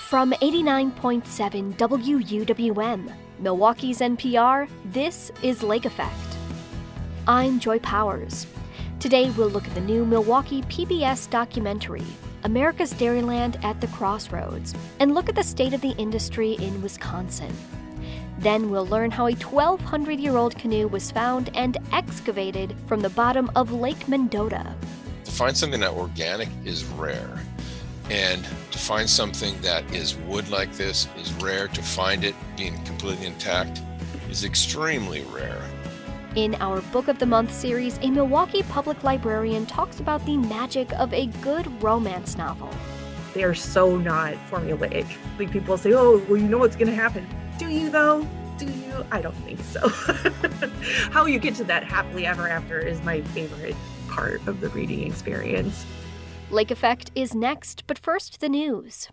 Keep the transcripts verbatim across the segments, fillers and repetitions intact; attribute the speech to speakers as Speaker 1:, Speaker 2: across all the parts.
Speaker 1: From eighty-nine point seven W U W M, Milwaukee's N P R, this is Lake Effect. I'm Joy Powers. Today we'll look at the new Milwaukee P B S documentary, America's Dairyland at the Crossroads, and look at the state of the industry in Wisconsin. Then we'll learn how a twelve hundred year old canoe was found and excavated from the bottom of Lake Mendota.
Speaker 2: To find something that organic is rare. And to find something that is wood like this is rare. To find it being completely intact is extremely rare.
Speaker 1: In our Book of the Month series, a Milwaukee public librarian talks about the magic of a good romance novel.
Speaker 3: They are so not formulaic. Like people say, oh, well, you know what's going to happen. Do you, though? Do you? I don't think so. How you get to that happily ever after is my favorite part of the reading experience.
Speaker 1: Lake Effect is next, but first the news.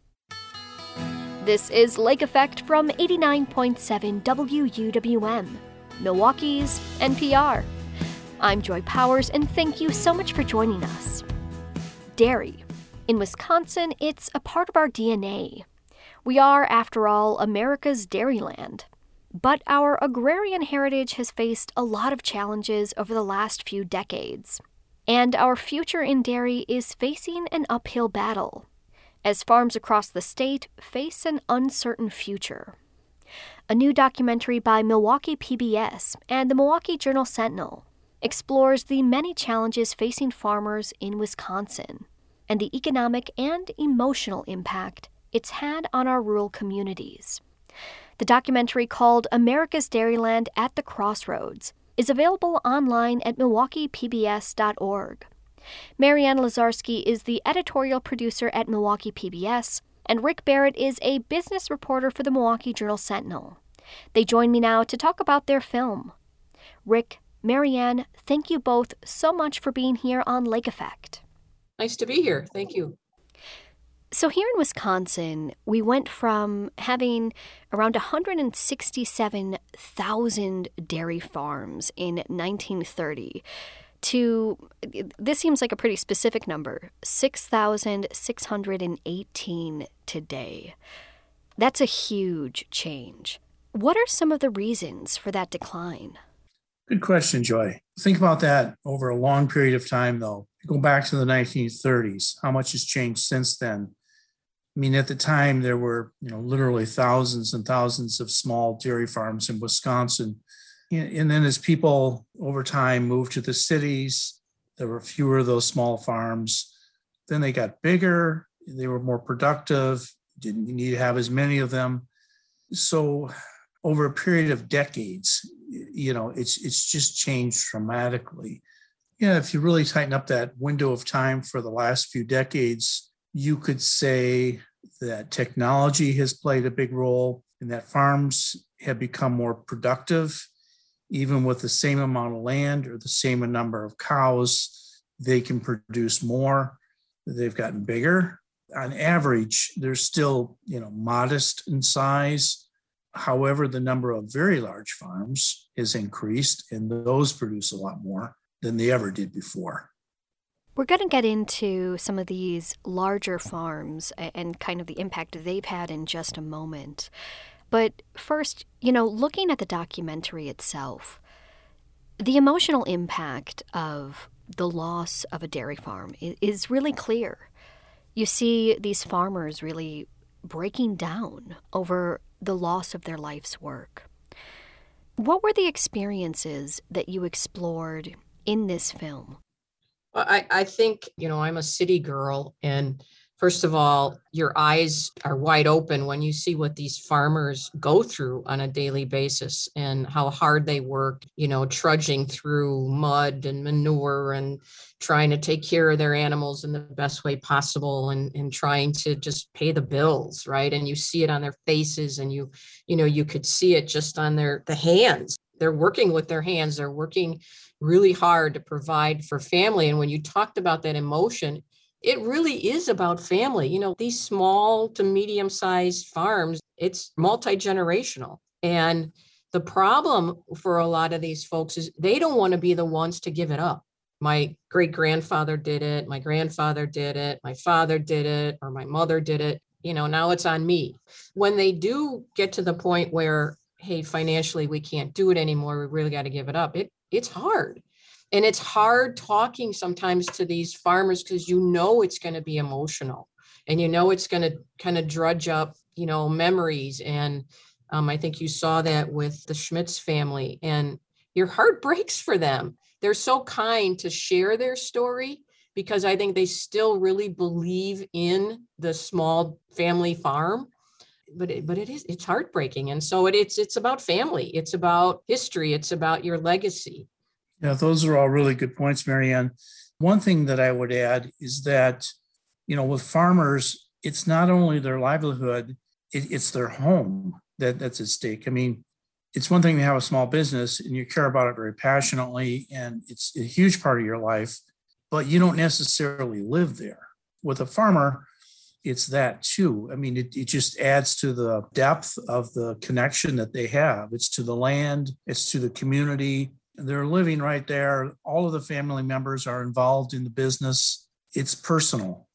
Speaker 1: This is Lake Effect from eighty-nine point seven W U W M, Milwaukee's N P R. I'm Joy Powers, and thank you so much for joining us. Dairy. In Wisconsin, it's a part of our D N A. We are, after all, America's dairyland. But our agrarian heritage has faced a lot of challenges over the last few decades. And our future in dairy is facing an uphill battle, as farms across the state face an uncertain future. A new documentary by Milwaukee P B S and the Milwaukee Journal-Sentinel explores the many challenges facing farmers in Wisconsin and the economic and emotional impact it's had on our rural communities. The documentary, called America's Dairyland at the Crossroads, is available online at milwaukee p b s dot org. Marianne Lazarski is the editorial producer at Milwaukee P B S, and Rick Barrett is a business reporter for the Milwaukee Journal-Sentinel. They join me now to talk about their film. Rick, Marianne, thank you both so much for being here on Lake Effect.
Speaker 4: Nice to be here. Thank you.
Speaker 1: So here in Wisconsin, we went from having around one hundred sixty-seven thousand dairy farms in nineteen thirty to, this seems like a pretty specific number, six thousand six hundred eighteen today. That's a huge change. What are some of the reasons for that decline?
Speaker 5: Good question, Joy. Think about that over a long period of time, though. Go back to the nineteen thirties. How much has changed since then? I mean, at the time, there were, you know, literally thousands and thousands of small dairy farms in Wisconsin. And then as people over time moved to the cities, there were fewer of those small farms. Then they got bigger. They were more productive. Didn't need to have as many of them. So over a period of decades, you know, it's it's just changed dramatically. Yeah, if you really tighten up that window of time for the last few decades, you could say that technology has played a big role and that farms have become more productive. Even with the same amount of land or the same number of cows, they can produce more. They've gotten bigger. On average, they're still, you know, modest in size. However, the number of very large farms has increased, and those produce a lot more than they ever did before.
Speaker 1: We're going to get into some of these larger farms and kind of the impact they've had in just a moment. But first, you know, looking at the documentary itself, the emotional impact of the loss of a dairy farm is really clear. You see these farmers really breaking down over the loss of their life's work. What were the experiences that you explored in this film?
Speaker 4: I, I think, you know, I'm a city girl, and first of all, your eyes are wide open when you see what these farmers go through on a daily basis and how hard they work, you know, trudging through mud and manure and trying to take care of their animals in the best way possible and, and trying to just pay the bills, right? And you see it on their faces, and you, you know, you could see it just on their the hands. They're working with their hands. They're working really hard to provide for family. And when you talked about that emotion, it really is about family. You know, these small to medium-sized farms, it's multi-generational. And the problem for a lot of these folks is they don't want to be the ones to give it up. My great grandfather did it. My grandfather did it. My father did it, or my mother did it. You know, now it's on me. When they do get to the point where, hey, financially, we can't do it anymore, we really got to give it up. It it's hard. And it's hard talking sometimes to these farmers because you know it's going to be emotional and you know it's going to kind of drudge up, you know, memories. And um, I think you saw that with the Schmitz family, and your heart breaks for them. They're so kind to share their story because I think they still really believe in the small family farm. But it, but it is, it's heartbreaking. And so it, it's, it's about family. It's about history. It's about your legacy.
Speaker 5: Yeah, those are all really good points, Marianne. One thing that I would add is that, you know, with farmers, it's not only their livelihood, it, it's their home that, that's at stake. I mean, it's one thing to have a small business and you care about it very passionately, and it's a huge part of your life, but you don't necessarily live there. With a farmer, it's that too. I mean, it, it just adds to the depth of the connection that they have. It's to the land, it's to the community. They're living right there. All of the family members are involved in the business. It's personal.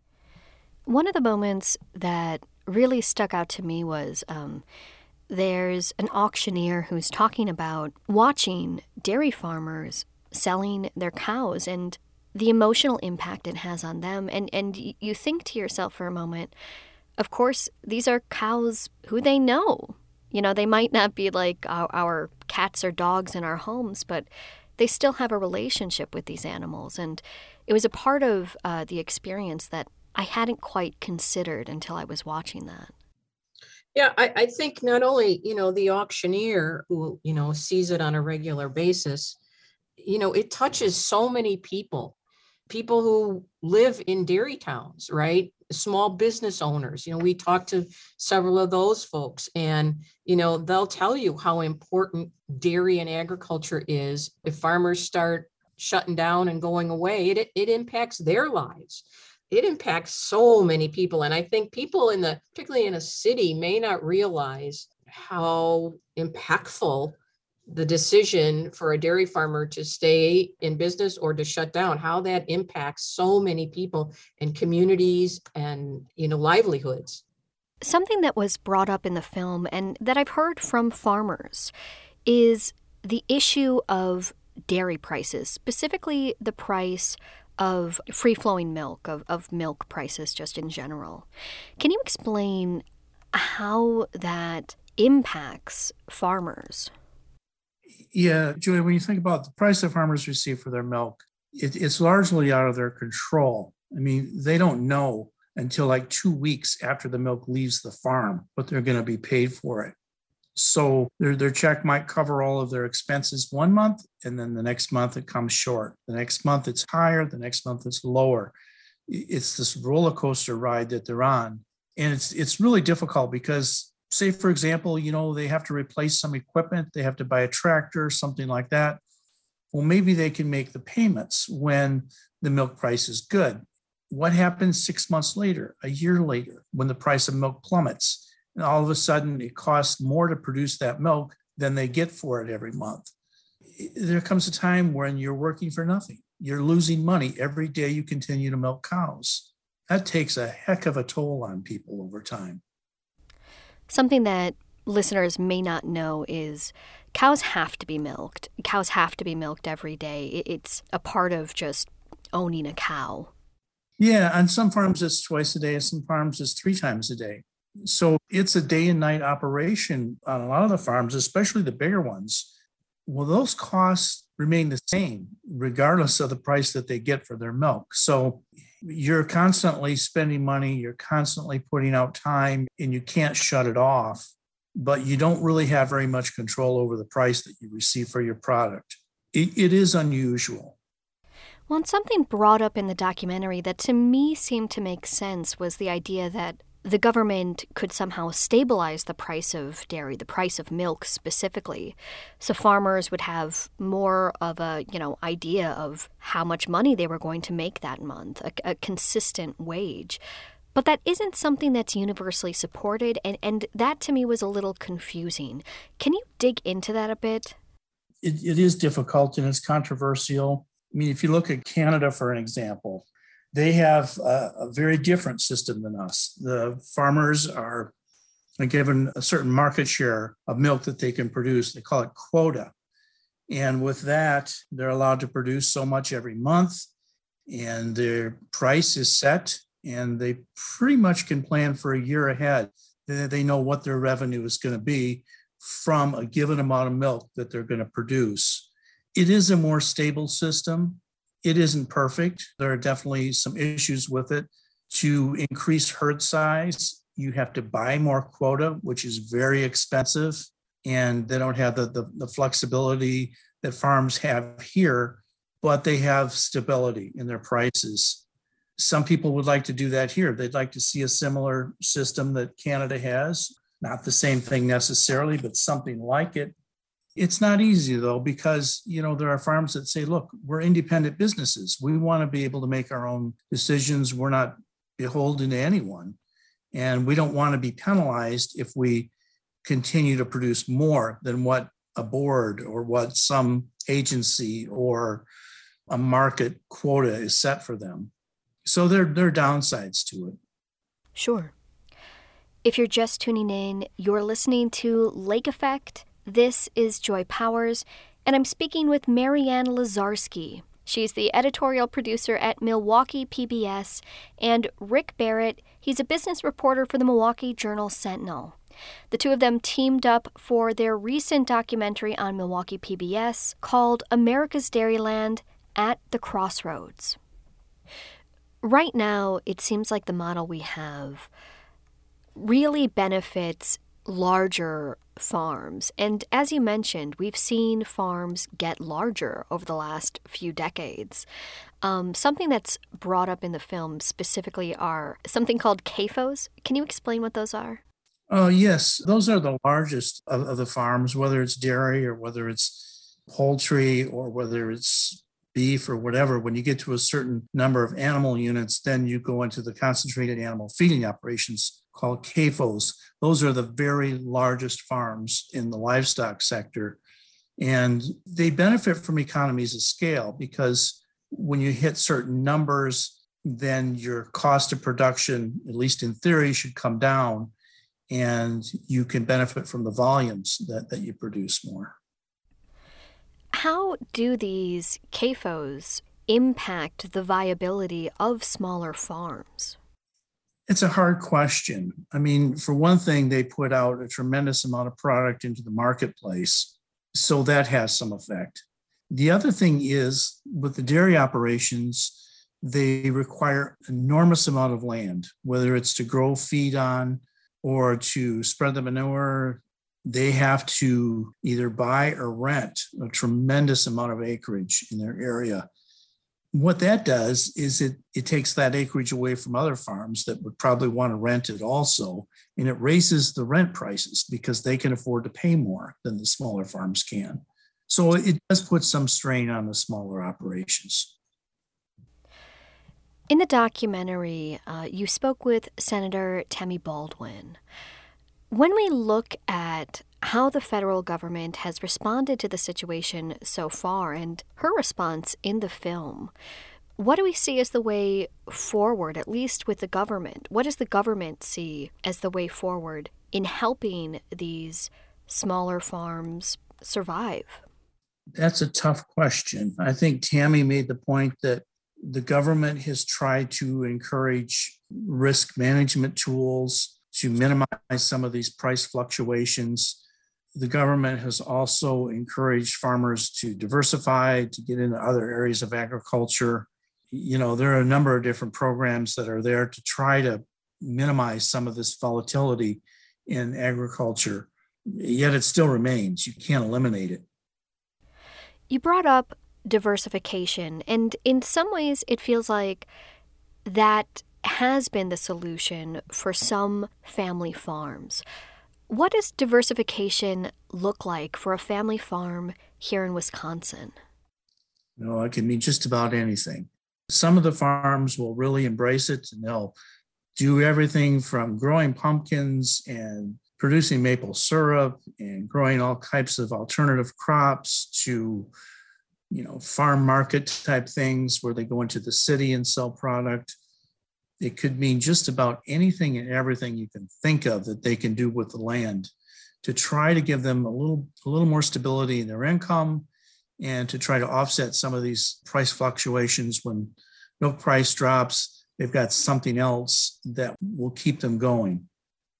Speaker 1: One of the moments that really stuck out to me was um, there's an auctioneer who's talking about watching dairy farmers selling their cows and the emotional impact it has on them. And, and you think to yourself for a moment, of course, these are cows who they know. You know, they might not be like our, our cats or dogs in our homes, but they still have a relationship with these animals. And it was a part of uh, the experience that I hadn't quite considered until I was watching that.
Speaker 4: Yeah, I, I think not only, you know, the auctioneer who, you know, sees it on a regular basis, you know, it touches so many people, people who live in dairy towns, right? Small business owners. You know, we talked to several of those folks, and, you know, they'll tell you how important dairy and agriculture is. If farmers start shutting down and going away, it, it impacts their lives. It impacts so many people. And I think people in the, particularly in a city, may not realize how impactful the decision for a dairy farmer to stay in business or to shut down, how that impacts so many people and communities and, you know, livelihoods.
Speaker 1: Something that was brought up in the film and that I've heard from farmers is the issue of dairy prices, specifically the price of free-flowing milk, of, of milk prices just in general. Can you explain how that impacts farmers?
Speaker 5: Yeah, Julia, when you think about the price that farmers receive for their milk, it, it's largely out of their control. I mean, they don't know until like two weeks after the milk leaves the farm what they're going to be paid for it. So their, their check might cover all of their expenses one month, and then the next month it comes short. The next month it's higher, the next month it's lower. It's this roller coaster ride that they're on. And it's it's really difficult because, say, for example, you know, they have to replace some equipment, they have to buy a tractor, something like that. Well, maybe they can make the payments when the milk price is good. What happens six months later, a year later, when the price of milk plummets? And all of a sudden, it costs more to produce that milk than they get for it every month. There comes a time when you're working for nothing. You're losing money every day you continue to milk cows. That takes a heck of a toll on people over time.
Speaker 1: Something that listeners may not know is cows have to be milked. Cows have to be milked every day. It's a part of just owning a cow.
Speaker 5: Yeah, on some farms it's twice a day, and some farms it's three times a day. So it's a day and night operation on a lot of the farms, especially the bigger ones. Well, those costs remain the same regardless of the price that they get for their milk. So you're constantly spending money, you're constantly putting out time, and you can't shut it off, but you don't really have very much control over the price that you receive for your product. It, it is unusual.
Speaker 1: Well, and something brought up in the documentary that to me seemed to make sense was the idea that the government could somehow stabilize the price of dairy, the price of milk specifically, so farmers would have more of a, you know, idea of how much money they were going to make that month, a, a consistent wage. But that isn't something that's universally supported, and, and that to me was a little confusing. Can you dig into that a bit?
Speaker 5: It, it is difficult and it's controversial. I mean, if you look at Canada, for an example, They have a, a very different system than us. The farmers are given a certain market share of milk that they can produce. They call it quota. And with that, they're allowed to produce so much every month, and their price is set, and they pretty much can plan for a year ahead. They know what their revenue is going to be from a given amount of milk that they're going to produce. It is a more stable system. It isn't perfect. There are definitely some issues with it. To increase herd size, you have to buy more quota, which is very expensive, and they don't have the, the, the flexibility that farms have here, but they have stability in their prices. Some people would like to do that here. They'd like to see a similar system that Canada has. Not the same thing necessarily, but something like it. It's not easy though, because you know there are farms that say, look, we're independent businesses. We want to be able to make our own decisions. We're not beholden to anyone. And we don't want to be penalized if we continue to produce more than what a board or what some agency or a market quota is set for them. So there, there are downsides to it.
Speaker 1: Sure. If you're just tuning in, you're listening to Lake Effect. This is Joy Powers, and I'm speaking with Marianne Lazarski. She's the editorial producer at Milwaukee P B S, and Rick Barrett, he's a business reporter for the Milwaukee Journal-Sentinel. The two of them teamed up for their recent documentary on Milwaukee P B S called America's Dairyland at the Crossroads. Right now, it seems like the model we have really benefits larger farms. And as you mentioned, we've seen farms get larger over the last few decades. Um, something that's brought up in the film specifically are something called C A F Os. Can you explain what those are?
Speaker 5: Oh, yes. Those are the largest of, of the farms, whether it's dairy or whether it's poultry or whether it's beef or whatever. When you get to a certain number of animal units, then you go into the concentrated animal feeding operations called C A F Os. Those are the very largest farms in the livestock sector. And they benefit from economies of scale because when you hit certain numbers, then your cost of production, at least in theory, should come down, and you can benefit from the volumes that, that you produce more.
Speaker 1: How do these C A F Os impact the viability of smaller farms?
Speaker 5: It's a hard question. I mean, for one thing, they put out a tremendous amount of product into the marketplace, so that has some effect. The other thing is, with the dairy operations, they require enormous amount of land, whether it's to grow feed on or to spread the manure. They have to either buy or rent a tremendous amount of acreage in their area. What that does is it, it takes that acreage away from other farms that would probably want to rent it also, and it raises the rent prices because they can afford to pay more than the smaller farms can. So it does put some strain on the smaller operations.
Speaker 1: In the documentary, uh, you spoke with Senator Tammy Baldwin. When we look at how the federal government has responded to the situation so far and her response in the film, what do we see as the way forward, at least with the government? What does the government see as the way forward in helping these smaller farms survive?
Speaker 5: That's a tough question. I think Tammy made the point that the government has tried to encourage risk management tools to minimize some of these price fluctuations. The government has also encouraged farmers to diversify, to get into other areas of agriculture. You know, there are a number of different programs that are there to try to minimize some of this volatility in agriculture, yet it still remains. You can't eliminate it.
Speaker 1: You brought up diversification, and in some ways it feels like that has been the solution for some family farms. What does diversification look like for a family farm here in Wisconsin?
Speaker 5: You know, it can mean just about anything. Some of the farms will really embrace it, and they'll do everything from growing pumpkins and producing maple syrup and growing all types of alternative crops to you know, farm market type things where they go into the city and sell product. It could mean just about anything and everything you can think of that they can do with the land to try to give them a little, a little more stability in their income and to try to offset some of these price fluctuations. When milk price drops, they've got something else that will keep them going.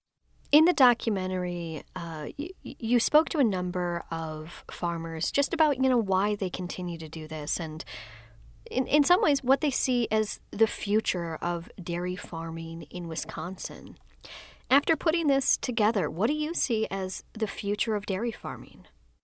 Speaker 1: In the documentary, uh, you, you spoke to a number of farmers just about, you know, why they continue to do this and in, in some ways what they see as the future of dairy farming in Wisconsin. After putting this together, what do you see as the future of dairy farming?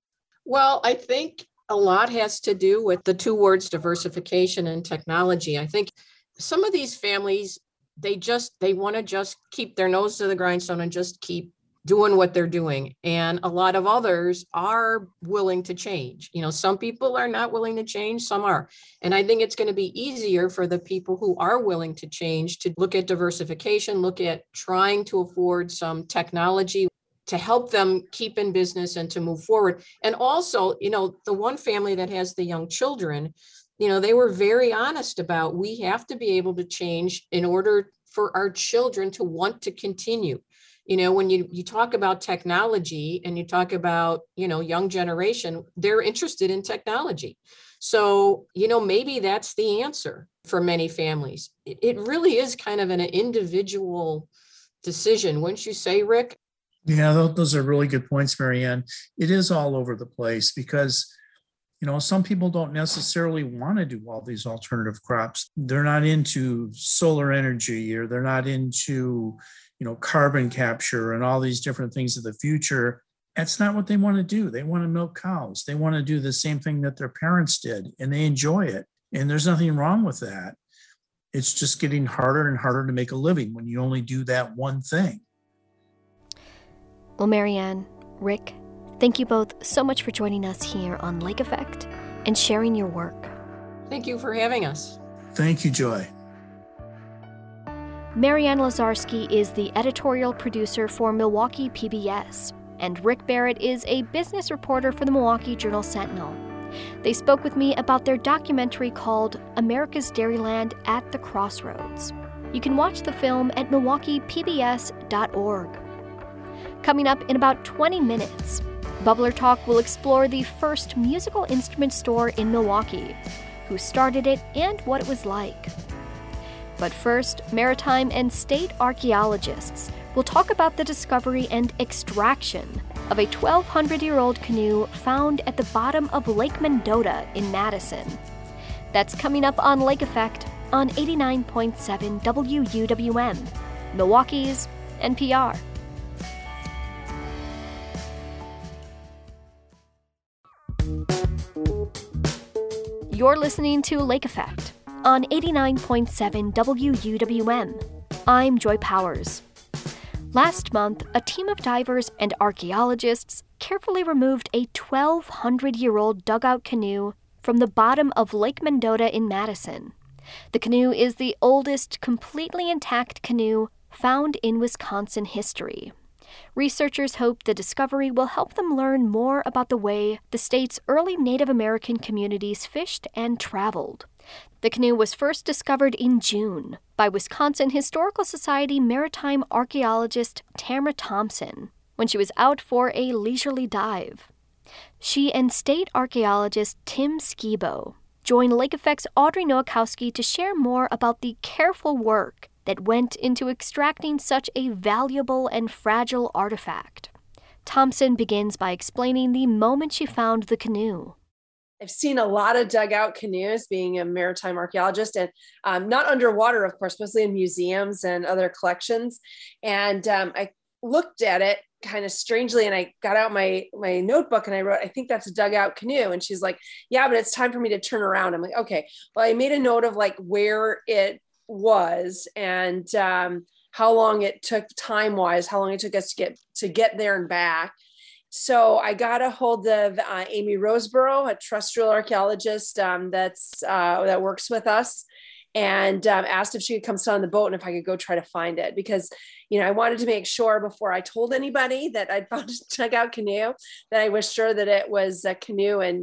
Speaker 4: Well, I think a lot has to do with the two words diversification and technology. I think some of these families, they just, they want to just keep their nose to the grindstone and just keep doing what they're doing. And a lot of others are willing to change. You know, some people are not willing to change, some are. And I think it's going to be easier for the people who are willing to change to look at diversification, look at trying to afford some technology to help them keep in business and to move forward. And also, you know, the one family that has the young children, you know, they were very honest about, we have to be able to change in order for our children to want to continue. You know, when you, you talk about technology and you talk about, you know, young generation, they're interested in technology. So, you know, maybe that's the answer for many families. It, it really is kind of an individual decision, wouldn't you say, Rick?
Speaker 5: Yeah, those are really good points, Marianne. It is all over the place because, you know, some people don't necessarily want to do all these alternative crops. They're not into solar energy, or they're not into, you know, carbon capture and all these different things of the future. That's not what they want to do. They want to milk cows. They want to do the same thing that their parents did, and they enjoy it. And there's nothing wrong with that. It's just getting harder and harder to make a living when you only do that one thing.
Speaker 1: Well, Marianne, Rick, thank you both so much for joining us here on Lake Effect and sharing your work.
Speaker 4: Thank you for having us.
Speaker 5: Thank you, Joy.
Speaker 1: Marianne Lazarski is the editorial producer for Milwaukee P B S, and Rick Barrett is a business reporter for the Milwaukee Journal-Sentinel. They spoke with me about their documentary called America's Dairyland at the Crossroads. You can watch the film at milwaukee p b s dot org. Coming up in about twenty minutes, Bubbler Talk will explore the first musical instrument store in Milwaukee, who started it and what it was like. But first, maritime and state archaeologists will talk about the discovery and extraction of a twelve hundred year old canoe found at the bottom of Lake Mendota in Madison. That's coming up on Lake Effect on eighty-nine point seven W U W M, Milwaukee's N P R. You're listening to Lake Effect on eighty-nine point seven W U W M. I'm Joy Powers. Last month, a team of divers and archaeologists carefully removed a twelve hundred year old dugout canoe from the bottom of Lake Mendota in Madison. The canoe is the oldest completely intact canoe found in Wisconsin history. Researchers hope the discovery will help them learn more about the way the state's early Native American communities fished and traveled. The canoe was first discovered in June by Wisconsin Historical Society maritime archaeologist Tamara Thompson when she was out for a leisurely dive. She and state archaeologist Tim Skibo joined Lake Effect's Audrey Nowakowski to share more about the careful work that went into extracting such a valuable and fragile artifact. Thompson begins by explaining the moment she found the canoe.
Speaker 6: I've seen a lot of dugout canoes being a maritime archaeologist, and um, not underwater, of course, mostly in museums and other collections. And um, I looked at it kind of strangely, and I got out my, my notebook and I wrote, I think that's a dugout canoe. And she's like, yeah, but it's time for me to turn around. I'm like, okay. Well, I made a note of like where it was and um, how long it took time wise, how long it took us to get to get there and back. So I got a hold of uh, Amy Roseborough, a terrestrial archaeologist um, that's uh, that works with us, and um, asked if she could come sit on the boat and if I could go try to find it, because, you know, I wanted to make sure before I told anybody that I'd found a dugout canoe that I was sure that it was a canoe and not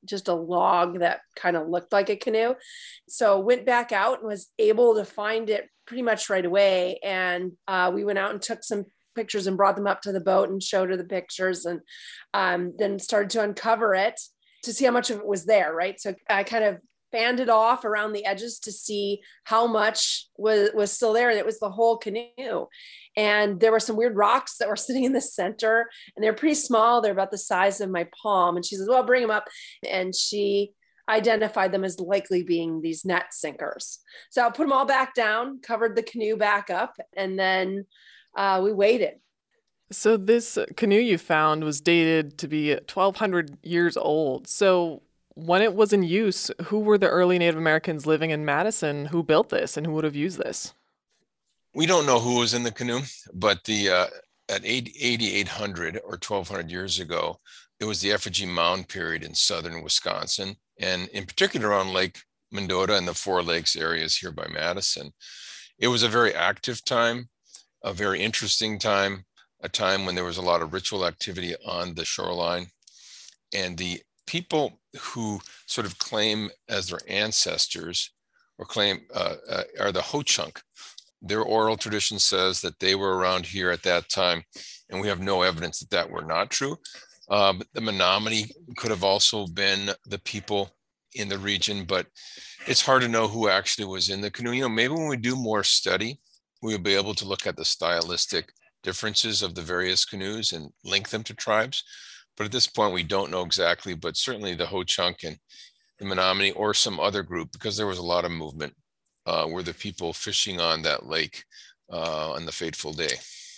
Speaker 6: just a log that kind of looked like a canoe. So went back out and was able to find it pretty much right away. And uh, we went out and took some pictures and brought them up to the boat and showed her the pictures, and um, then started to uncover it to see how much of it was there, right? So I kind of fanned it off around the edges to see how much was, was still there. And it was the whole canoe. And there were some weird rocks that were sitting in the center, and they're pretty small. They're about the size of my palm. And she says, well, bring them up. And she identified them as likely being these net sinkers. So I put them all back down, covered the canoe back up, and then uh, we waited.
Speaker 7: So this canoe you found was dated to be twelve hundred years old. So when it was in use, who were the early Native Americans living in Madison who built this and who would have used this?
Speaker 2: We don't know who was in the canoe, but the uh, at eighty-eight hundred or twelve hundred years ago, it was the effigy mound period in southern Wisconsin, and in particular around Lake Mendota and the Four Lakes areas here by Madison. It was a very active time, a very interesting time, a time when there was a lot of ritual activity on the shoreline. And the people who sort of claim as their ancestors or claim uh, uh, are the Ho-Chunk. Their oral tradition says that they were around here at that time, and we have no evidence that that were not true. Um, the Menominee could have also been the people in the region, but it's hard to know who actually was in the canoe. You know, maybe when we do more study, we'll be able to look at the stylistic differences of the various canoes and link them to tribes. But at this point, we don't know exactly, but certainly the Ho-Chunk and the Menominee or some other group, because there was a lot of movement, uh, were the people fishing on that lake uh, on the fateful day.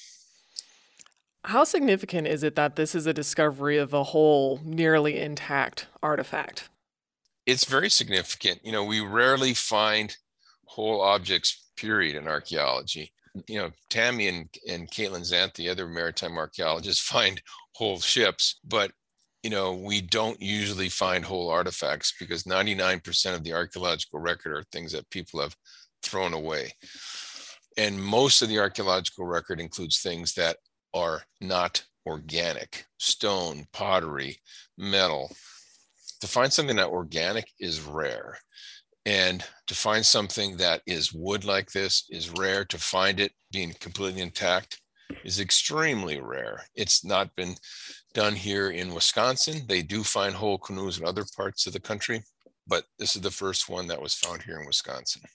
Speaker 7: How significant is it that this is a discovery of a whole nearly intact artifact?
Speaker 2: It's very significant. You know, we rarely find whole objects, period, in archaeology. You know, Tammy and, and Caitlin Zant, the other maritime archaeologists, find whole ships, but, you know, we don't usually find whole artifacts because ninety-nine percent of the archaeological record are things that people have thrown away. And most of the archaeological record includes things that are not organic: stone, pottery, metal. To find something that organic is rare. And to find something that is wood like this is rare. To find it being completely intact is extremely rare. It's not been done here in Wisconsin. They do find whole canoes in other parts of the country, but this is the first one that was found here in Wisconsin.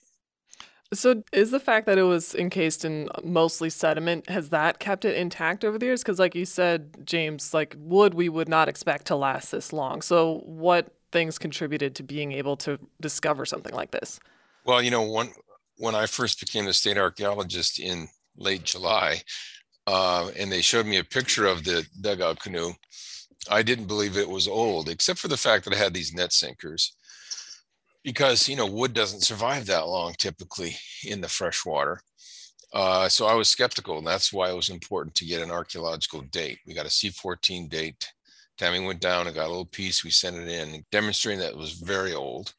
Speaker 7: So is the fact that it was encased in mostly sediment, has that kept it intact over the years? Because like you said, James, like wood we would not expect to last this long. So what things contributed to being able to discover something like this?
Speaker 2: Well, you know, one, when I first became the state archaeologist in late July, uh, and they showed me a picture of the dugout canoe, I didn't believe it was old, except for the fact that it had these net sinkers. Because, you know, wood doesn't survive that long typically in the fresh water. Uh, so I was skeptical, and that's why it was important to get an archaeological date. We got a C fourteen date. Tammy went down and got a little piece. We sent it in, demonstrating that it was very old.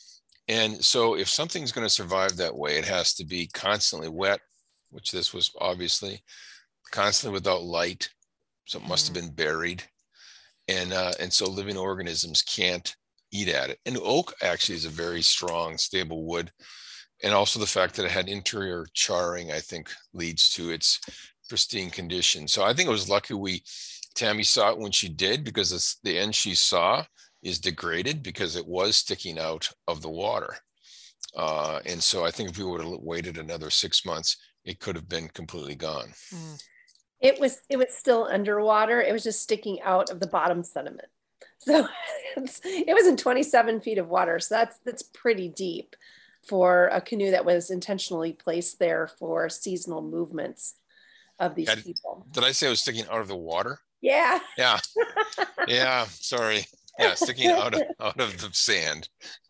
Speaker 2: And so if something's going to survive that way, it has to be constantly wet, which this was obviously, constantly without light. So it must have been buried. And, uh, and so living organisms can't eat at it. And oak actually is a very strong, stable wood. And also the fact that it had interior charring, I think, leads to its pristine condition. So I think it was lucky we, Tammy saw it when she did, because it's, the end she saw is degraded because it was sticking out of the water. Uh, and so I think if we would have waited another six months, it could have been completely gone.
Speaker 6: Mm. It was, it was still underwater. It was just sticking out of the bottom sediment. So it's, it was in twenty-seven feet of water. So that's, that's pretty deep for a canoe that was intentionally placed there for seasonal movements of these
Speaker 2: Did,
Speaker 6: people.
Speaker 2: Did I say it was sticking out of the water?
Speaker 6: Yeah.
Speaker 2: Yeah. Yeah. Sorry. Yeah. Sticking out of, out of the sand.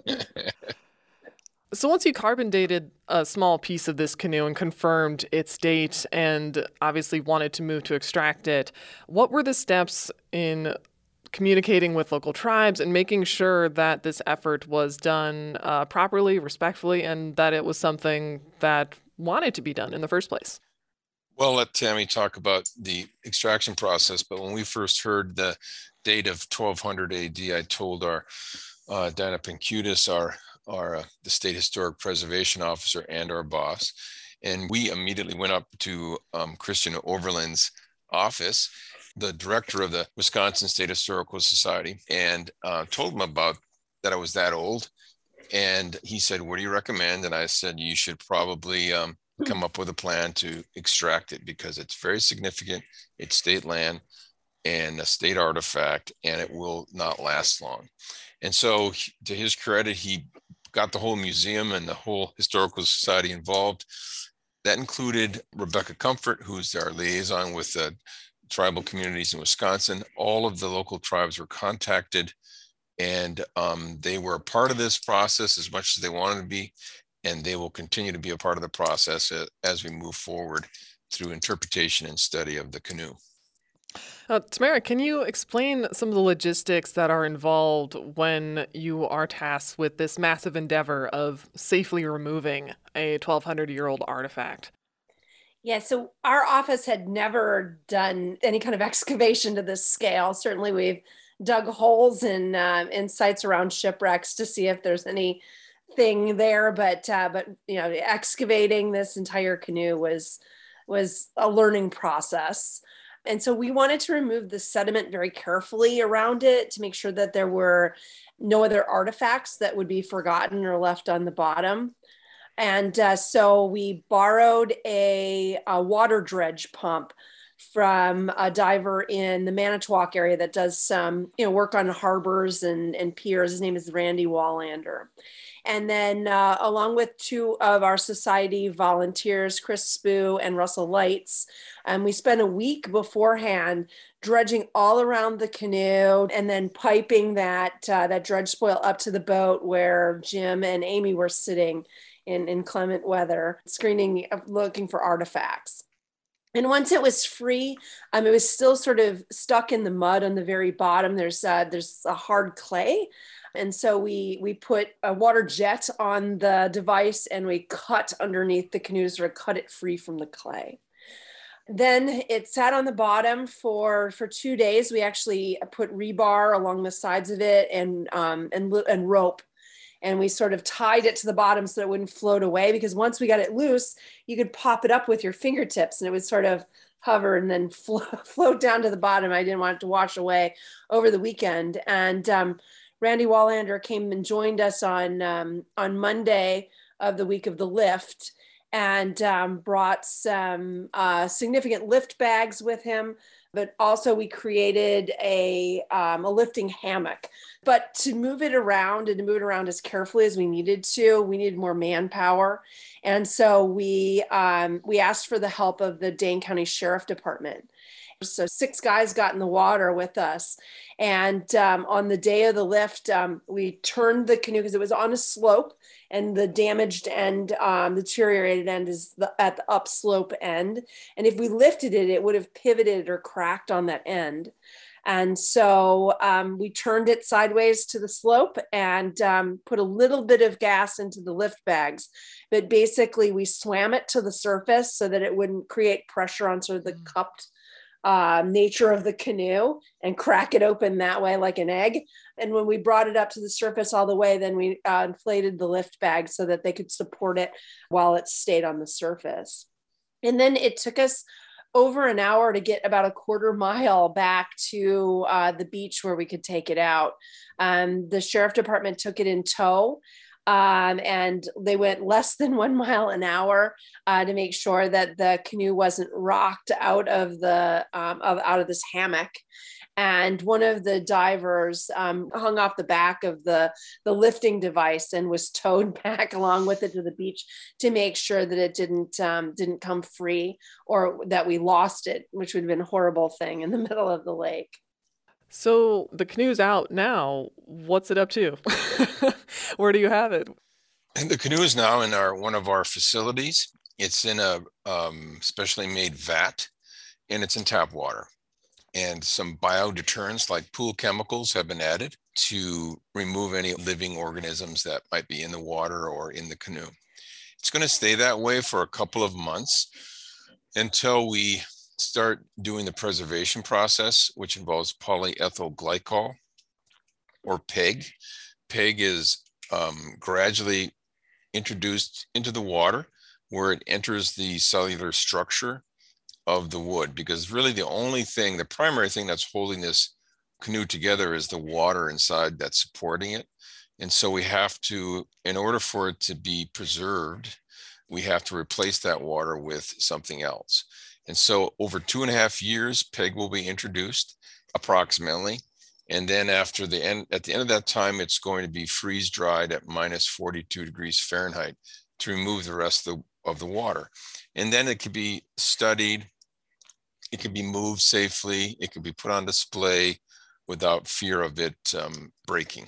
Speaker 7: So once you carbon dated a small piece of this canoe and confirmed its date and obviously wanted to move to extract it, what were the steps in communicating with local tribes and making sure that this effort was done uh, properly, respectfully, and that it was something that wanted to be done in the first place?
Speaker 2: Well, let Tammy talk about the extraction process, but when we first heard the date of twelve hundred A D, I told our uh, Diana Pincutis, our, our uh, the State Historic Preservation Officer and our boss, and we immediately went up to um, Christian Overland's office, the director of the Wisconsin State Historical Society, and uh, told him about that I was that old. And he said, what do you recommend? And I said, you should probably um, come up with a plan to extract it because it's very significant. It's state land and a state artifact, and it will not last long. And so to his credit, he got the whole museum and the whole historical society involved. That included Rebecca Comfort, who's our liaison with the tribal communities in Wisconsin. All of the local tribes were contacted, and um, they were a part of this process as much as they wanted to be, and they will continue to be a part of the process as we move forward through interpretation and study of the canoe.
Speaker 7: Uh, Tamara, can you explain some of the logistics that are involved when you are tasked with this massive endeavor of safely removing a twelve hundred year old artifact?
Speaker 6: Yeah, so our office had never done any kind of excavation to this scale. Certainly we've dug holes in, uh, in sites around shipwrecks to see if there's anything there, but uh, but you know, excavating this entire canoe was was a learning process. And so we wanted to remove the sediment very carefully around it to make sure that there were no other artifacts that would be forgotten or left on the bottom. And uh, so we borrowed a, a water dredge pump from a diver in the Manitowoc area that does some, you know, work on harbors and, and piers. His name is Randy Wallander. And then uh, along with two of our society volunteers, Chris Spoo and Russell Lights, and we spent a week beforehand dredging all around the canoe and then piping that, uh, that dredge spoil up to the boat where Jim and Amy were sitting in inclement weather, screening, looking for artifacts. And once it was free, um, it was still sort of stuck in the mud on the very bottom. There's uh, there's a hard clay. And so we we put a water jet on the device and we cut underneath the canoe to sort of cut it free from the clay. Then it sat on the bottom for, for two days. We actually put rebar along the sides of it and, um, and, and rope. And we sort of tied it to the bottom so it wouldn't float away, because once we got it loose, you could pop it up with your fingertips and it would sort of hover and then float, float down to the bottom. I didn't want it to wash away over the weekend. And um, Randy Wallander came and joined us on, um, on Monday of the week of the lift, and um, brought some uh, significant lift bags with him. But also we created a, um, a lifting hammock. But to move it around and to move it around as carefully as we needed to, we needed more manpower. And so we, um, we asked for the help of the Dane County Sheriff Department. So six guys got in the water with us. And um, on the day of the lift, um, we turned the canoe because it was on a slope, and the damaged end, um, the deteriorated end is the, at the upslope end. And if we lifted it, it would have pivoted or cracked on that end. And so um, we turned it sideways to the slope and um, put a little bit of gas into the lift bags. But basically we swam it to the surface so that it wouldn't create pressure on sort of the cupped Uh, nature of the canoe and crack it open that way like an egg. And when we brought it up to the surface all the way, then we uh, inflated the lift bag so that they could support it while it stayed on the surface. And then it took us over an hour to get about a quarter mile back to uh, the beach where we could take it out. Um, the sheriff department took it in tow. Um, and they went less than one mile an hour uh, to make sure that the canoe wasn't rocked out of the um, of out of this hammock. And one of the divers um, hung off the back of the the lifting device and was towed back along with it to the beach to make sure that it didn't um, didn't come free or that we lost it, which would have been a horrible thing in the middle of the lake.
Speaker 7: So the canoe's out now. What's it up to? Where do you have it?
Speaker 2: And the canoe is now in our one of our facilities. It's in a um, specially made vat, and it's in tap water. And some biodeterrents like pool chemicals have been added to remove any living organisms that might be in the water or in the canoe. It's going to stay that way for a couple of months. until we start doing the preservation process, which involves polyethyl glycol, or PEG. PEG is um, gradually introduced into the water where it enters the cellular structure of the wood, because really the only thing, the primary thing that's holding this canoe together is the water inside that's supporting it. And so we have to, in order for it to be preserved, we have to replace that water with something else. And so over two and a half years, PEG will be introduced approximately. And then after the end, at the end of that time, it's going to be freeze dried at minus forty-two degrees Fahrenheit to remove the rest of the, of the water. And then it could be studied, it could be moved safely, it could be put on display without fear of it um, breaking.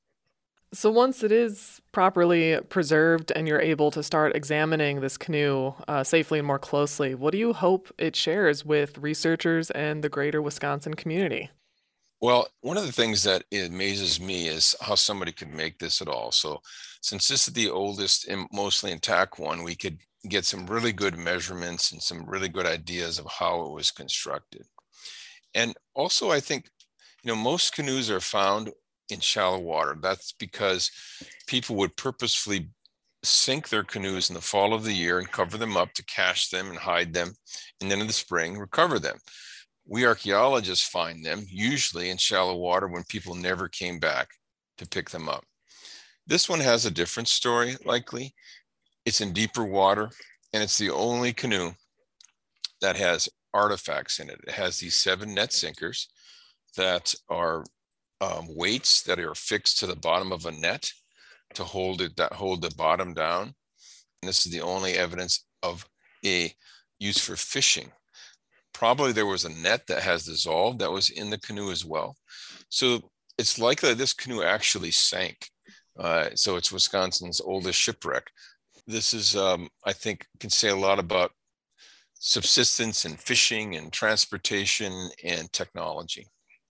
Speaker 7: So once it is properly preserved and you're able to start examining this canoe uh, safely and more closely, what do you hope it shares with researchers and the greater Wisconsin community?
Speaker 2: Well, one of the things that amazes me is how somebody could make this at all. So since this is the oldest and mostly intact one, we could get some really good measurements and some really good ideas of how it was constructed. And also, I think, you know, most canoes are found in shallow water. That's because people would purposefully sink their canoes in the fall of the year and cover them up to cache them and hide them, and then in the spring recover them. We archaeologists find them usually in shallow water when people never came back to pick them up. This one has a different story, likely. It's in deeper water, and it's the only canoe that has artifacts in it. It has these seven net sinkers that are um, weights that are fixed to the bottom of a net to hold it, that hold the bottom down. And this is the only evidence of a use for fishing. Probably there was a net that has dissolved that was in the canoe as well. So it's likely that this canoe actually sank. Uh, so it's Wisconsin's oldest shipwreck. This is, um, I think, can say a lot about subsistence and fishing and transportation and technology.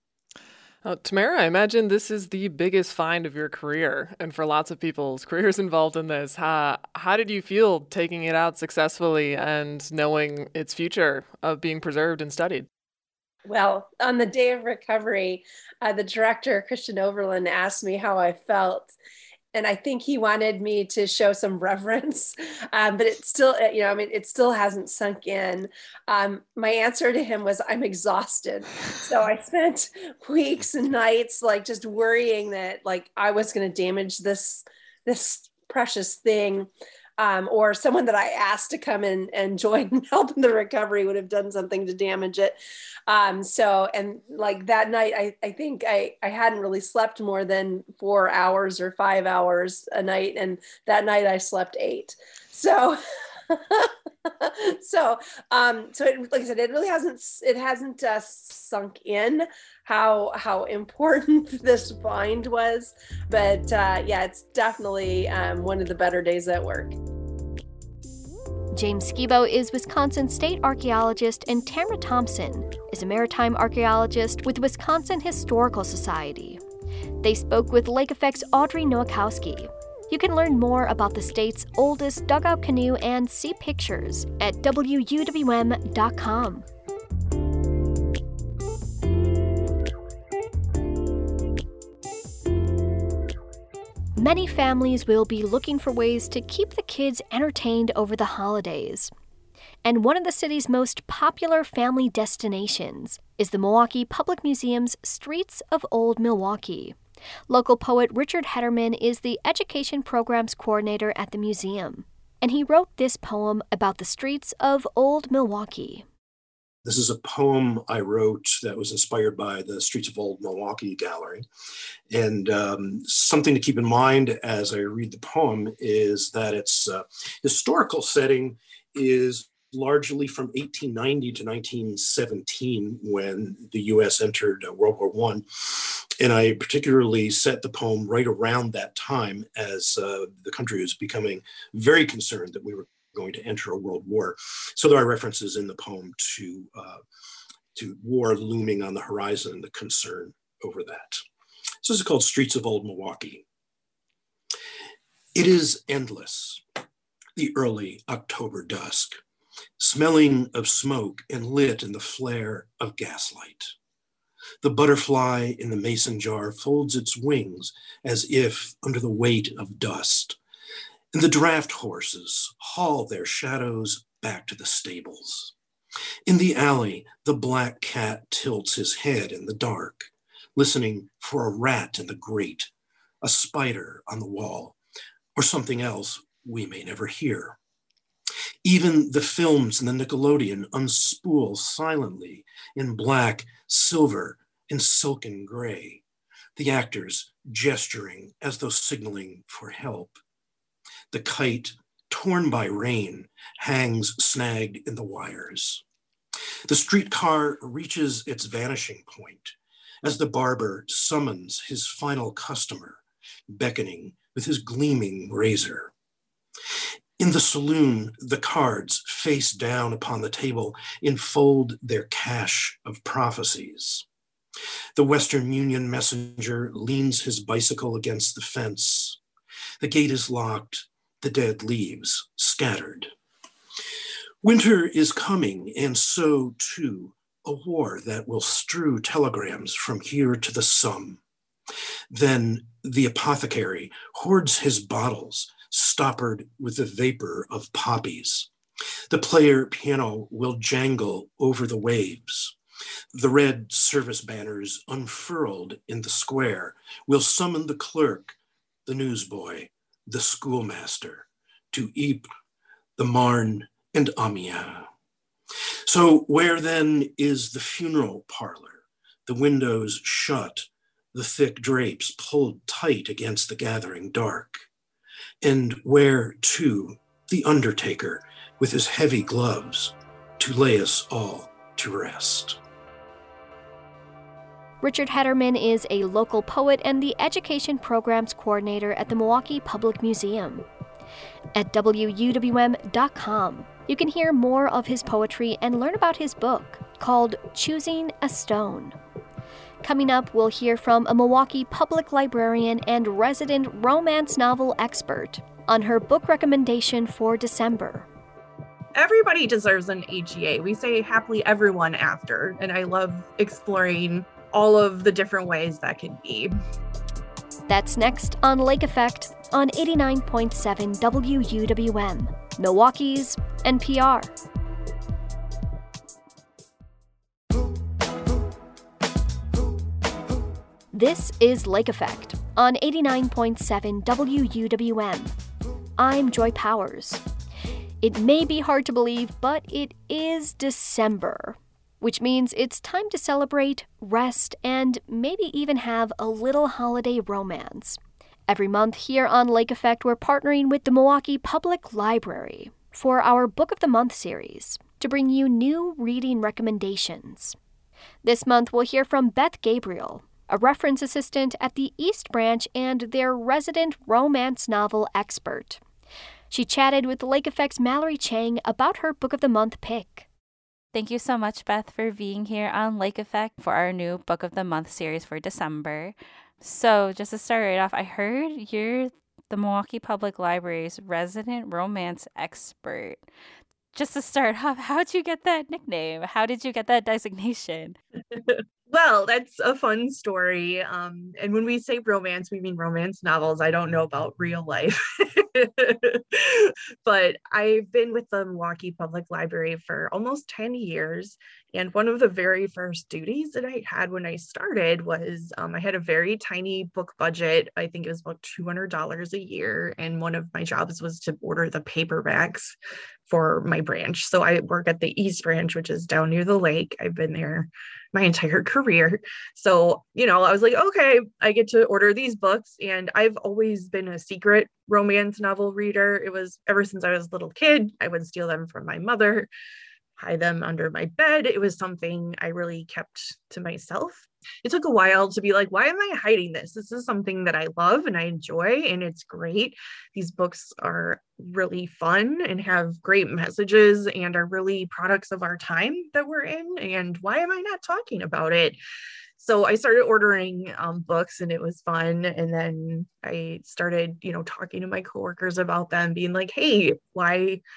Speaker 7: Uh, Tamara, I imagine this is the biggest find of your career, and for lots of people's careers involved in this. How, how did you feel taking it out successfully and knowing its future of being preserved and studied?
Speaker 6: Well, on the day of recovery, uh, the director, Christian Overland, asked me how I felt. And I think he wanted me to show some reverence, um, but it still, you know, I mean, it still hasn't sunk in. Um, my answer to him was, I'm exhausted. So I spent weeks and nights like just worrying that like I was going to damage this, this precious thing. Um, or someone that I asked to come in and join and help in the recovery would have done something to damage it. Um, so, and like that night, I, I think I, I hadn't really slept more than four hours or five hours a night. And that night I slept eight. So, so, um, so it, like I said, it really hasn't, it hasn't uh, sunk in how, how important this find was, but uh, yeah, it's definitely um, one of the better days at work.
Speaker 1: James Skibo is Wisconsin state archaeologist, and Tamara Thompson is a maritime archaeologist with Wisconsin Historical Society. They spoke with Lake Effect's Audrey Nowakowski. You can learn more about the state's oldest dugout canoe and see pictures at W U W M dot com. Many families will be looking for ways to keep the kids entertained over the holidays. And one of the city's most popular family destinations is the Milwaukee Public Museum's Streets of Old Milwaukee. Local poet Richard Hederman is the education programs coordinator at the museum, and he wrote this poem about the streets of Old Milwaukee.
Speaker 8: This is a poem I wrote that was inspired by the Streets of Old Milwaukee gallery. And um, something to keep in mind as I read the poem is that its uh, historical setting is largely from eighteen ninety to nineteen seventeen, when the U S entered uh, World War One. And I particularly set the poem right around that time as uh, the country was becoming very concerned that we were going to enter a world war. So there are references in the poem to, uh, to war looming on the horizon and the concern over that. So this is called Streets of Old Milwaukee. It is endless, the early October dusk. smelling of smoke and lit in the flare of gaslight. The butterfly in the mason jar folds its wings as if under the weight of dust, and the draft horses haul their shadows back to the stables. In the alley, the black cat tilts his head in the dark, listening for a rat in the grate, a spider on the wall, or something else we may never hear. Even the films in the Nickelodeon unspool silently in black, silver, and silken gray, the actors gesturing as though signaling for help. The kite, torn by rain, hangs snagged in the wires. The streetcar reaches its vanishing point as the barber summons his final customer, beckoning with his gleaming razor. In the saloon, the cards, face down upon the table, enfold their cache of prophecies. The Western Union messenger leans his bicycle against the fence. The gate is locked, the dead leaves scattered. Winter is coming, and so, too, a war that will strew telegrams from here to the Somme. Then the apothecary hoards his bottles, stoppered with the vapor of poppies. The player piano will jangle over the waves. The red service banners unfurled in the square will summon the clerk, the newsboy, the schoolmaster to Ypres, the Marne, and Amiens. So where then is the funeral parlor, the windows shut, the thick drapes pulled tight against the gathering dark? And where, too, the undertaker with his heavy gloves to lay us all to rest?
Speaker 1: Richard Hederman is a local poet and the Education Programs Coordinator at the Milwaukee Public Museum. At W U W M dot com, you can hear more of his poetry and learn about his book called Choosing a Stone. Coming up, we'll hear from a Milwaukee public librarian and resident romance novel expert on her book recommendation for December.
Speaker 3: Everybody deserves an A G A. We say happily everyone after, and I love exploring all of the different ways that can be.
Speaker 1: That's next on Lake Effect on eighty-nine point seven W U W M, Milwaukee's N P R. This is Lake Effect on eighty-nine point seven W U W M. I'm Joy Powers. It may be hard to believe, but it is December, which means it's time to celebrate, rest, and maybe even have a little holiday romance. Every month here on Lake Effect, we're partnering with the Milwaukee Public Library for our Book of the Month series to bring you new reading recommendations. This month, we'll hear from Beth Gabriel, a reference assistant at the East Branch and their resident romance novel expert. She chatted with Lake Effect's Mallory Chang about her Book of the Month pick.
Speaker 9: Thank you so much, Beth, for being here on Lake Effect for our new Book of the Month series for December. So just to start right off, I heard you're the Milwaukee Public Library's resident romance expert. Just to start off, how'd you get that nickname? How did you get that designation?
Speaker 3: Well, that's a fun story. Um, and when we say romance, we mean romance novels. I don't know about real life. But I've been with the Milwaukee Public Library for almost ten years. And one of the very first duties that I had when I started was um, I had a very tiny book budget. I think it was about two hundred dollars a year. And one of my jobs was to order the paperbacks for my branch. So I work at the East Branch, which is down near the lake. I've been there my entire career. So, you know, I was like, okay, I get to order these books. And I've always been a secret romance novel reader. It was ever since I was a little kid. I would steal them from my mother, hide them under my bed. It was something I really kept to myself. It took a while to be like, why am I hiding this? This is something that I love and I enjoy, and it's great. These books are really fun and have great messages and are really products of our time that we're in. And why am I not talking about it? So I started ordering um, books, and it was fun. And then I started, you know, talking to my coworkers about them, being like, hey, why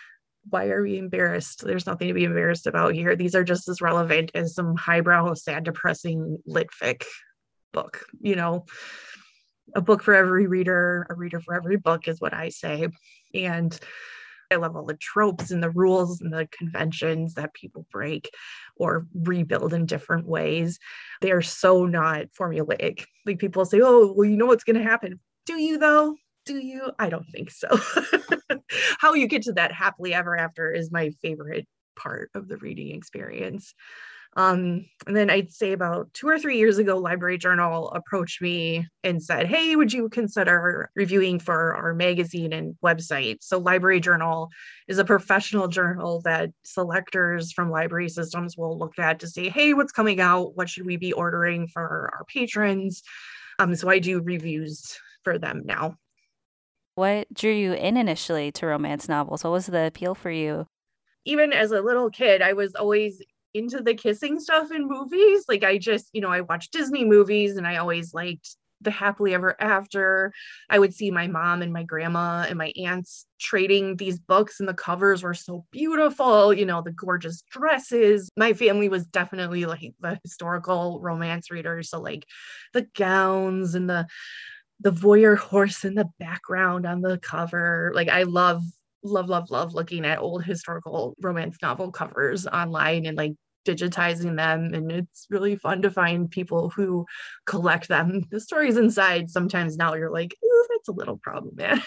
Speaker 3: why are we embarrassed? There's nothing to be embarrassed about here. These are just as relevant as some highbrow, sad, depressing lit fic book. You know, a book for every reader, a reader for every book is what I say. And I love all the tropes and the rules and the conventions that people break or rebuild in different ways. They are so not formulaic. Like people say, oh, well, you know what's going to happen. Do you though? Do you? I don't think so. How you get to that happily ever after is my favorite part of the reading experience. Um, and then I'd say about two or three years ago, Library Journal approached me and said, hey, would you consider reviewing for our magazine and website? So Library Journal is a professional journal that selectors from library systems will look at to say, hey, what's coming out? What should we be ordering for our patrons? Um, so I do reviews for them now.
Speaker 9: What drew you in initially to romance novels? What was the appeal for you?
Speaker 3: Even as a little kid, I was always into the kissing stuff in movies. Like I just, you know, I watched Disney movies and I always liked the happily ever after. I would see my mom and my grandma and my aunts trading these books and the covers were so beautiful, you know, the gorgeous dresses. My family was definitely like the historical romance readers. So like the gowns and the the voyeur horse in the background on the cover. Like I love, love, love, love looking at old historical romance novel covers online and like digitizing them. And it's really fun to find people who collect them. The stories inside, sometimes now you're like, ooh, that's a little problematic.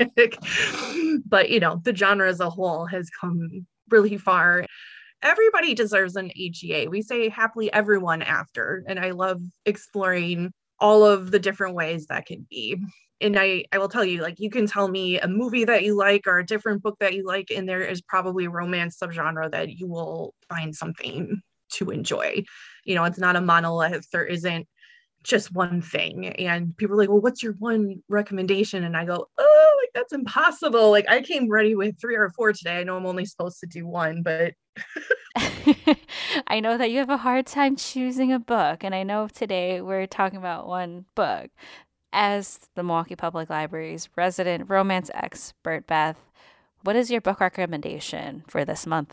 Speaker 3: But, you know, the genre as a whole has come really far. Everybody deserves an A G A. We say happily everyone after. And I love exploring all of the different ways that can be. And I, I will tell you, like, you can tell me a movie that you like or a different book that you like, and there is probably a romance subgenre that you will find something to enjoy. You know, it's not a monolith. There isn't just one thing. And people are like, well, what's your one recommendation? And I go, oh, like, that's impossible. Like, I came ready with three or four today. I know I'm only supposed to do one, but
Speaker 9: I know that you have a hard time choosing a book. And I know today we're talking about one book. As the Milwaukee Public Library's resident romance expert, Beth, what is your book recommendation for this month?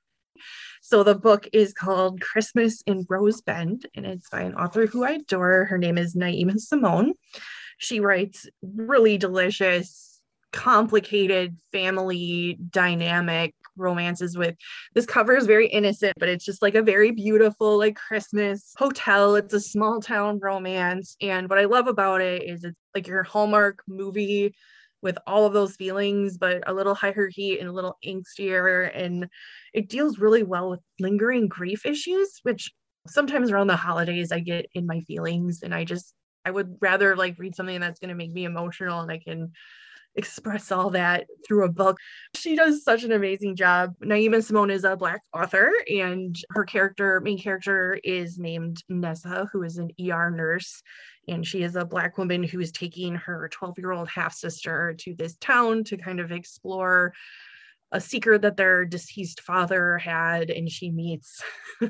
Speaker 3: So the book is called Christmas in Rose Bend, and it's by an author who I adore. Her name is Naima Simone. She writes really delicious, complicated, family dynamic romances with, this cover is very innocent, but it's just like a very beautiful like Christmas hotel. It's a small town romance. And what I love about it is it's like your Hallmark movie with all of those feelings, but a little higher heat and a little angstier. And it deals really well with lingering grief issues, which sometimes around the holidays I get in my feelings, and I just, I would rather like read something that's going to make me emotional and I can express all that through a book. She does such an amazing job. Naima Simone is a Black author, and her character, main character, is named Nessa, who is an E R nurse. And she is a Black woman who is taking her twelve-year-old half-sister to this town to kind of explore a secret that their deceased father had. And she meets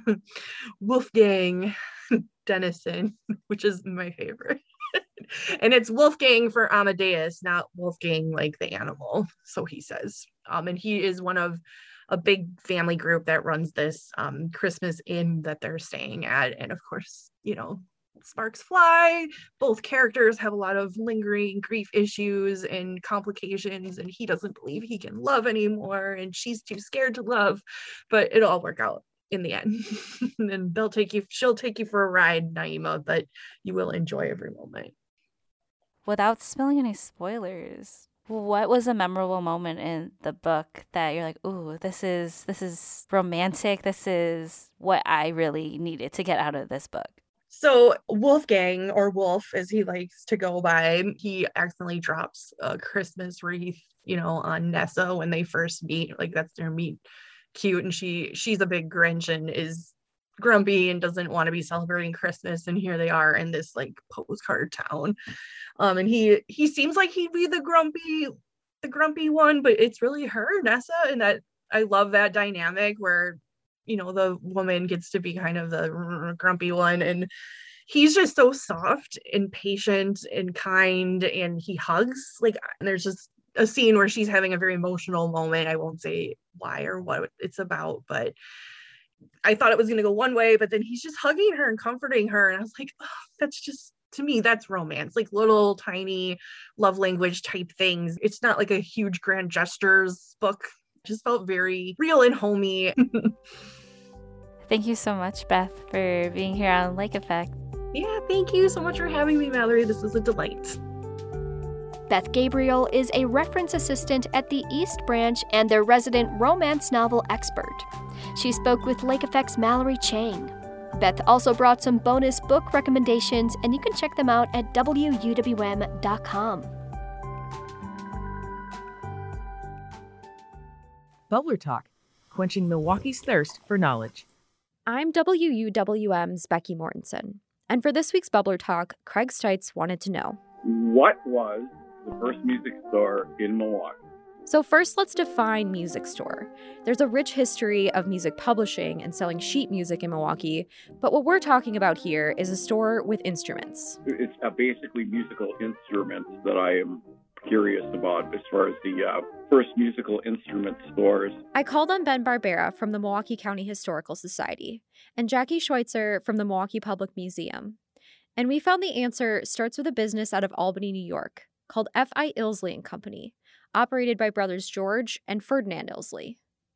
Speaker 3: Wolfgang Dennison, which is my favorite. And it's Wolfgang for Amadeus, not Wolfgang like the animal, so he says. Um, and he is one of a big family group that runs this um, Christmas inn that they're staying at. And of course, you know, sparks fly. Both characters have a lot of lingering grief issues and complications, and he doesn't believe he can love anymore, and she's too scared to love, but it'll all work out in the end. And they'll take you, she'll take you for a ride, Naima, but you will enjoy every moment.
Speaker 9: Without spilling any spoilers, what was a memorable moment in the book that you're like, ooh, this is this is romantic. This is what I really needed to get out of this book?
Speaker 3: So Wolfgang, or Wolf as he likes to go by, he accidentally drops a Christmas wreath, you know, on Nessa when they first meet. Like, that's their meet cute. And she she's a big Grinch and is grumpy and doesn't want to be celebrating Christmas. And here they are in this like postcard town. Um, and he he seems like he'd be the grumpy, the grumpy one, but it's really her, Nessa. And that I love that dynamic where, you know, the woman gets to be kind of the grumpy one, and he's just so soft and patient and kind, and he hugs like, and there's just a scene where she's having a very emotional moment. I won't say why or what it's about, but I thought it was going to go one way, but then he's just hugging her and comforting her. And I was like, oh, that's just, to me, that's romance, like little tiny love language type things. It's not like a huge grand gestures book. It just felt very real and homey.
Speaker 9: Thank you so much, Beth, for being here on Lake Effect.
Speaker 3: Yeah, thank you so much for having me, Mallory. This was a delight.
Speaker 1: Beth Gabriel is a reference assistant at the East Branch and their resident romance novel expert. She spoke with Lake Effect's Mallory Chang. Beth also brought some bonus book recommendations, and you can check them out at W U W M dot com.
Speaker 10: Bubbler Talk, quenching Milwaukee's thirst for knowledge.
Speaker 11: I'm W U W M's Becky Mortensen, and for this week's Bubbler Talk, Craig Stites wanted to know,
Speaker 12: what was the first music store in Milwaukee?
Speaker 11: So first, let's define music store. There's a rich history of music publishing and selling sheet music in Milwaukee, but what we're talking about here is a store with instruments.
Speaker 12: It's uh, basically musical instruments that I am curious about as far as the uh, first musical instrument stores.
Speaker 11: I called on Ben Barbera from the Milwaukee County Historical Society and Jackie Schweitzer from the Milwaukee Public Museum. And we found the answer starts with a business out of Albany, New York, called F I Illsley and Company, operated by brothers George and Ferdinand Illsley.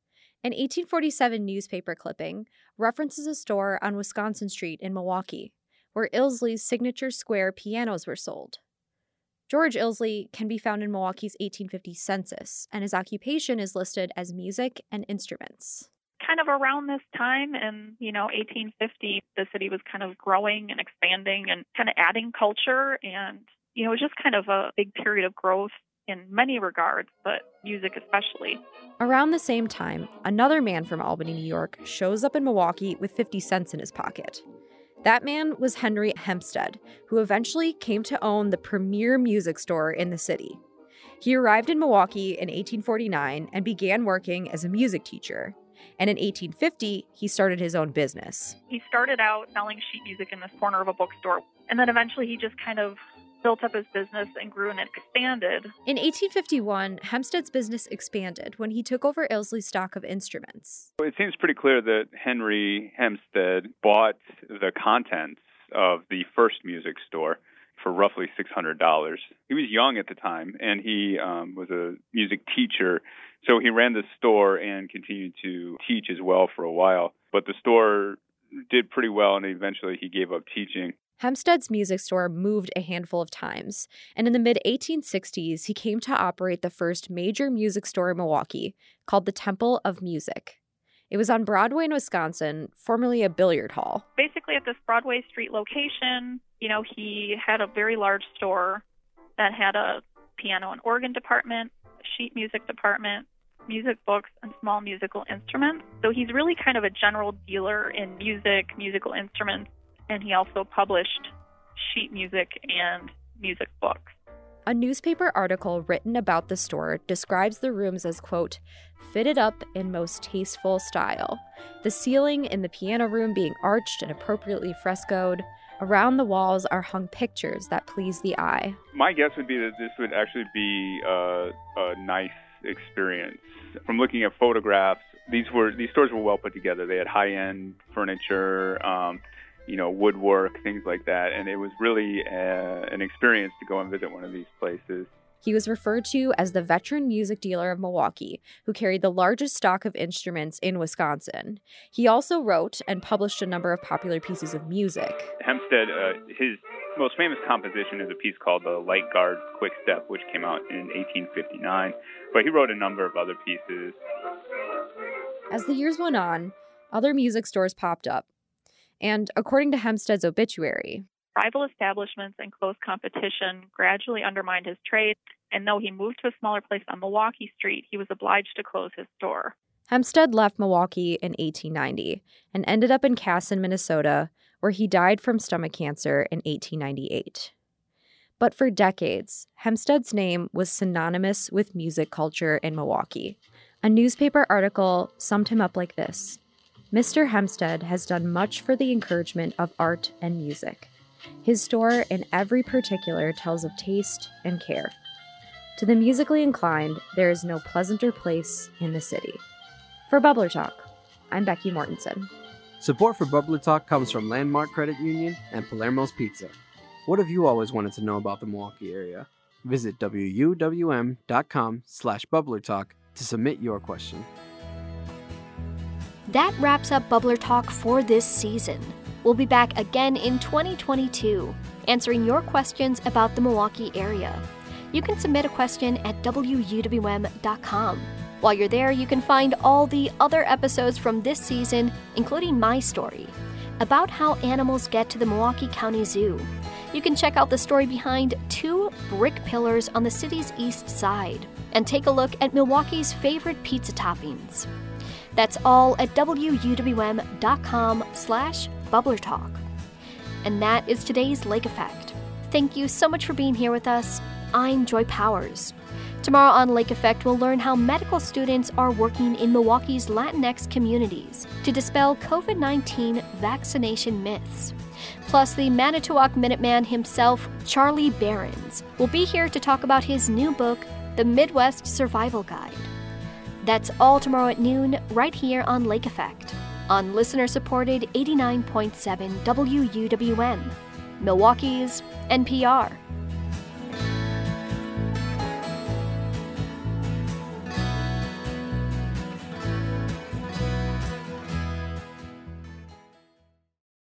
Speaker 11: An eighteen forty-seven newspaper clipping references a store on Wisconsin Street in Milwaukee, where Illsley's signature square pianos were sold. George Illsley can be found in Milwaukee's eighteen fifty census, and his occupation is listed as music and instruments.
Speaker 13: Kind of around this time in, you know, eighteen fifty, the city was kind of growing and expanding and kind of adding culture. And, you know, it was just kind of a big period of growth in many regards, but music especially.
Speaker 11: Around the same time, another man from Albany, New York, shows up in Milwaukee with fifty cents in his pocket. That man was Henry Hempstead, who eventually came to own the premier music store in the city. He arrived in Milwaukee in eighteen forty-nine and began working as a music teacher. And in eighteen fifty, he started his own business.
Speaker 13: He started out selling sheet music in this corner of a bookstore, and then eventually he just kind of built up his business and grew and expanded.
Speaker 11: In eighteen fifty-one, Hempstead's business expanded when he took over Illsley's stock of instruments.
Speaker 12: It seems pretty clear that Henry Hempstead bought the contents of the first music store for roughly six hundred dollars. He was young at the time, and he um, was a music teacher, so he ran the store and continued to teach as well for a while. But the store did pretty well, and eventually he gave up teaching.
Speaker 11: Hempstead's music store moved a handful of times, and in the mid eighteen sixties, he came to operate the first major music store in Milwaukee, called the Temple of Music. It was on Broadway in Wisconsin, formerly a billiard hall.
Speaker 13: Basically, at this Broadway Street location, you know, he had a very large store that had a piano and organ department, a sheet music department, music books, and small musical instruments. So he's really kind of a general dealer in music, musical instruments, and he also published sheet music and music books.
Speaker 11: A newspaper article written about the store describes the rooms as, quote, fitted up in most tasteful style, the ceiling in the piano room being arched and appropriately frescoed. Around the walls are hung pictures that please the eye.
Speaker 12: My guess would be that this would actually be a, a nice experience. From looking at photographs, these were these stores were well put together. They had high-end furniture, um, you know, woodwork, things like that. And it was really uh, an experience to go and visit one of these places.
Speaker 11: He was referred to as the veteran music dealer of Milwaukee, who carried the largest stock of instruments in Wisconsin. He also wrote and published a number of popular pieces of music.
Speaker 12: Hempstead, uh, his most famous composition is a piece called The Light Guard Quick Step, which came out in eighteen fifty-nine. But he wrote a number of other pieces.
Speaker 11: As the years went on, other music stores popped up. And according to Hempstead's obituary,
Speaker 13: rival establishments and close competition gradually undermined his trade, and though he moved to a smaller place on Milwaukee Street, he was obliged to close his store.
Speaker 11: Hempstead left Milwaukee in eighteen ninety and ended up in Casson, Minnesota, where he died from stomach cancer in eighteen ninety-eight. But for decades, Hempstead's name was synonymous with music culture in Milwaukee. A newspaper article summed him up like this: Mister Hempstead has done much for the encouragement of art and music. His store in every particular tells of taste and care. To the musically inclined, there is no pleasanter place in the city. For Bubbler Talk, I'm Becky Mortensen.
Speaker 14: Support for Bubbler Talk comes from Landmark Credit Union and Palermo's Pizza. What have you always wanted to know about the Milwaukee area? Visit W U W M dot com slash Bubbler Talk to submit your question.
Speaker 1: That wraps up Bubbler Talk for this season. We'll be back again in twenty twenty-two, answering your questions about the Milwaukee area. You can submit a question at W U W M dot com. While you're there, you can find all the other episodes from this season, including my story, about how animals get to the Milwaukee County Zoo. You can check out the story behind two brick pillars on the city's east side, and take a look at Milwaukee's favorite pizza toppings. That's all at W U W M dot com slash Bubbler Talk. And that is today's Lake Effect. Thank you so much for being here with us. I'm Joy Powers. Tomorrow on Lake Effect, we'll learn how medical students are working in Milwaukee's Latinx communities to dispel COVID nineteen vaccination myths. Plus, the Manitowoc Minuteman himself, Charlie Behrens, will be here to talk about his new book, The Midwest Survival Guide. That's all tomorrow at noon, right here on Lake Effect, on listener-supported eighty-nine point seven W U W M, Milwaukee's N P R.